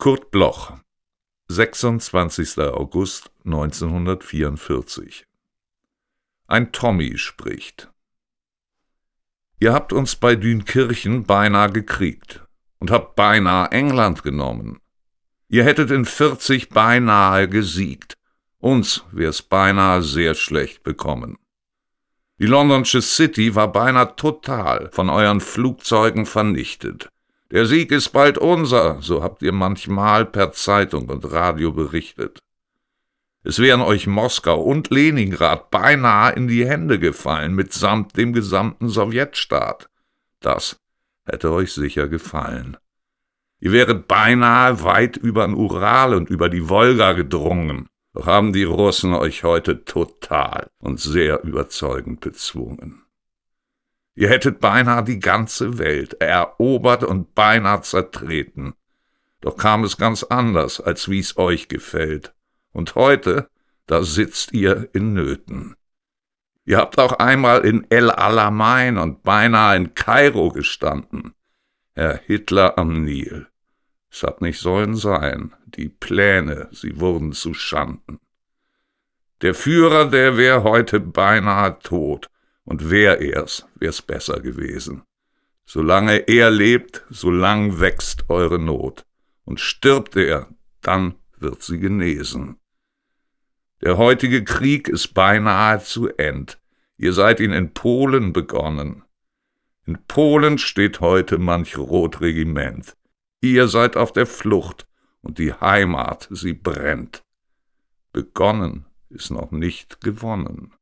Kurt Bloch, 26. August 1944. Ein Tommy spricht. Ihr habt uns bei Dünkirchen beinahe gekriegt und habt beinahe England genommen. Ihr hättet in 40 beinahe gesiegt. Uns wär's beinahe sehr schlecht bekommen. Die Londonsche City war beinahe total von euren Flugzeugen vernichtet. Der Sieg ist bald unser, so habt ihr manchmal per Zeitung und Radio berichtet. Es wären euch Moskau und Leningrad beinahe in die Hände gefallen, mitsamt dem gesamten Sowjetstaat. Das hätte euch sicher gefallen. Ihr wäret beinahe weit über den Ural und über die Wolga gedrungen. Doch haben die Russen euch heute total und sehr überzeugend bezwungen. Ihr hättet beinahe die ganze Welt erobert und beinahe zertreten. Doch kam es ganz anders, als wie's euch gefällt. Und heute, da sitzt ihr in Nöten. Ihr habt auch einmal in El Alamein und beinahe in Kairo gestanden. Herr Hitler am Nil. Es hat nicht sollen sein. Die Pläne, sie wurden zu Schanden. Der Führer, der wär heute beinahe tot. Und wär's besser gewesen. Solange er lebt, solang wächst eure Not. Und stirbt er, dann wird sie genesen. Der heutige Krieg ist beinahe zu End. Ihr seid ihn in Polen begonnen. In Polen steht heute manch Rotregiment. Ihr seid auf der Flucht und die Heimat, sie brennt. Begonnen ist noch nicht gewonnen.